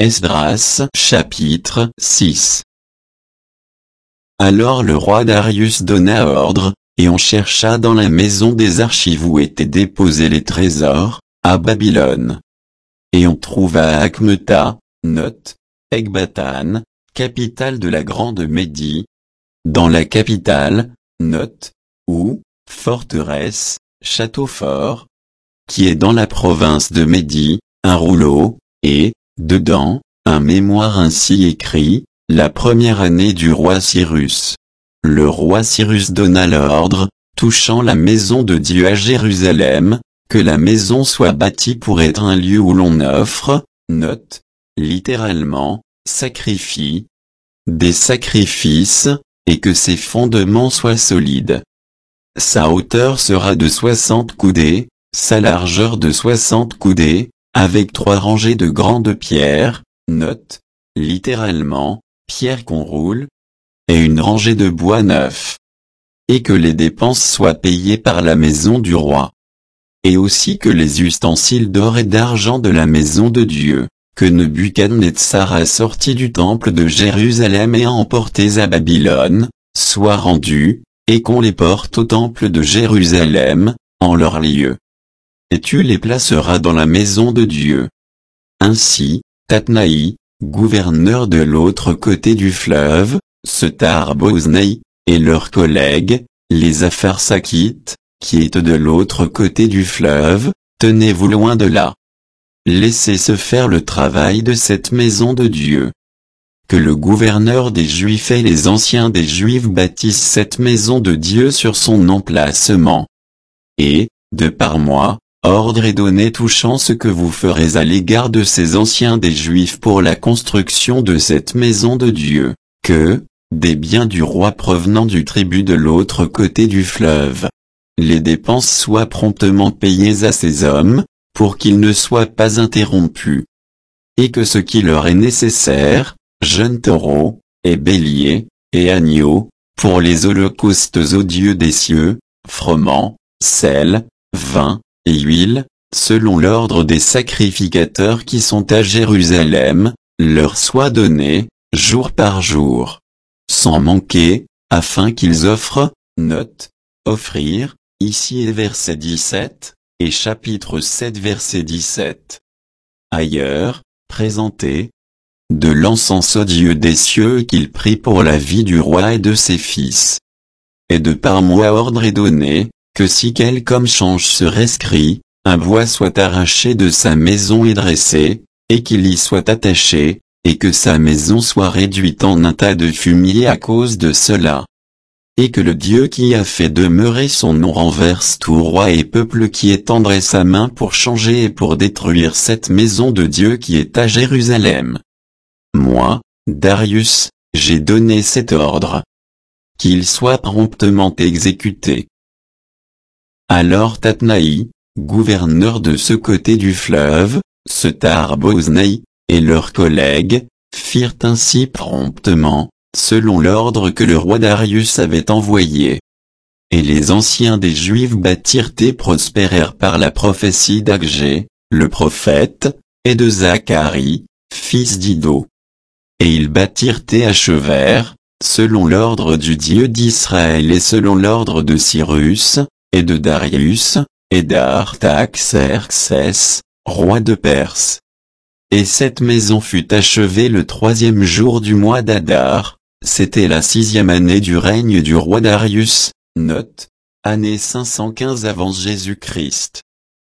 Esdras chapitre 6. Alors le roi Darius donna ordre, et on chercha dans la maison des archives où étaient déposés les trésors, à Babylone. Et on trouva à Akmeta, Ecbatane, capitale de la grande Médie. Dans la capitale, ou forteresse, château fort, qui est dans la province de Médie, un rouleau, et, dedans, un mémoire ainsi écrit, la première année du roi Cyrus. Le roi Cyrus donna l'ordre, touchant la maison de Dieu à Jérusalem, que la maison soit bâtie pour être un lieu où l'on offre, littéralement, sacrifie, des sacrifices, et que ses fondements soient solides. Sa hauteur sera de 60 coudées, sa largeur de 60 coudées, avec 3 rangées de grandes pierres, littéralement, pierres qu'on roule, et une rangée de bois neuf. Et que les dépenses soient payées par la maison du roi. Et aussi que les ustensiles d'or et d'argent de la maison de Dieu, que Nebuchadnezzar a sortis du temple de Jérusalem et emportés à Babylone, soient rendus, et qu'on les porte au temple de Jérusalem, en leur lieu. Et tu les placeras dans la maison de Dieu. Ainsi, Tatnaï, gouverneur de l'autre côté du fleuve, Setar-Boznai, et leurs collègues, les Apharsakites, qui étaient de l'autre côté du fleuve, tenez-vous loin de là. Laissez se faire le travail de cette maison de Dieu. Que le gouverneur des Juifs et les anciens des Juifs bâtissent cette maison de Dieu sur son emplacement. Et, de par moi, ordre est donné touchant ce que vous ferez à l'égard de ces anciens des Juifs pour la construction de cette maison de Dieu, que, des biens du roi provenant du tribut de l'autre côté du fleuve, les dépenses soient promptement payées à ces hommes, pour qu'ils ne soient pas interrompus. Et que ce qui leur est nécessaire, jeunes taureaux, et béliers, et agneaux, pour les holocaustes aux dieux des cieux, froment, sel, vin, et huile, selon l'ordre des sacrificateurs qui sont à Jérusalem, leur soit donné, jour par jour, sans manquer, afin qu'ils offrent, offrir, ici est verset 17, et chapitre 7 verset 17. Ailleurs, présenter de l'encens au Dieu des cieux qu'il prie pour la vie du roi et de ses fils. Et de par moi ordre est donné, que si quelque change se rescrit, un bois soit arraché de sa maison et dressé, et qu'il y soit attaché, et que sa maison soit réduite en un tas de fumier à cause de cela. Et que le Dieu qui a fait demeurer son nom renverse tout roi et peuple qui étendrait sa main pour changer et pour détruire cette maison de Dieu qui est à Jérusalem. Moi, Darius, j'ai donné cet ordre. Qu'il soit promptement exécuté. Alors Tatnaï, gouverneur de ce côté du fleuve, Setar-Boznai, et leurs collègues, firent ainsi promptement, selon l'ordre que le roi Darius avait envoyé. Et les anciens des Juifs bâtirent et prospérèrent par la prophétie d'Agé, le prophète, et de Zacharie, fils d'Iddo. Et ils bâtirent et achevèrent, selon l'ordre du Dieu d'Israël et selon l'ordre de Cyrus, et de Darius, et d'Artaxerxès, roi de Perse. Et cette maison fut achevée le 3e jour du mois d'Adar, c'était la 6e année du règne du roi Darius, année 515 avant Jésus-Christ.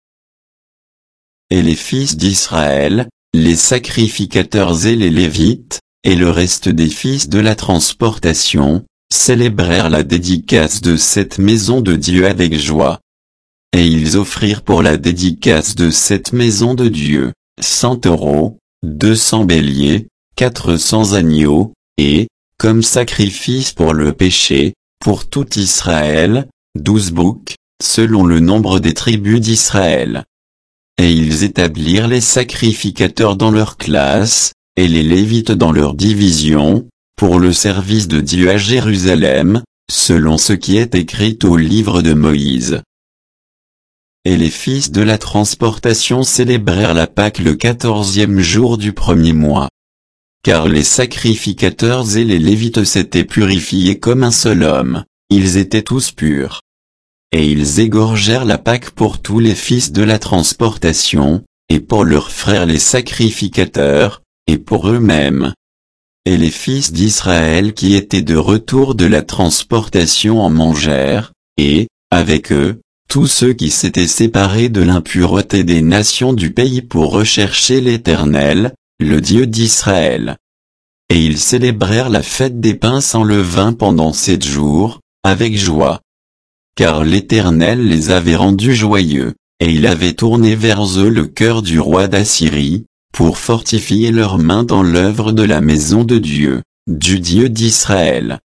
Et les fils d'Israël, les sacrificateurs et les Lévites, et le reste des fils de la transportation, célébrèrent la dédicace de cette maison de Dieu avec joie. Et ils offrirent pour la dédicace de cette maison de Dieu, 100 taureaux, 200 béliers, 400 agneaux, et, comme sacrifice pour le péché, pour tout Israël, 12 boucs, selon le nombre des tribus d'Israël. Et ils établirent les sacrificateurs dans leur classe, et les Lévites dans leur division, pour le service de Dieu à Jérusalem, selon ce qui est écrit au livre de Moïse. Et les fils de la transportation célébrèrent la Pâque le 14e jour du premier mois. Car les sacrificateurs et les Lévites s'étaient purifiés comme un seul homme, ils étaient tous purs. Et ils égorgèrent la Pâque pour tous les fils de la transportation, et pour leurs frères les sacrificateurs, et pour eux-mêmes. Et les fils d'Israël qui étaient de retour de la transportation en mangèrent, et, avec eux, tous ceux qui s'étaient séparés de l'impureté des nations du pays pour rechercher l'Éternel, le Dieu d'Israël. Et ils célébrèrent la fête des pains sans levain pendant 7 jours, avec joie. Car l'Éternel les avait rendus joyeux, et il avait tourné vers eux le cœur du roi d'Assyrie, pour fortifier leurs mains dans l'œuvre de la maison de Dieu, du Dieu d'Israël.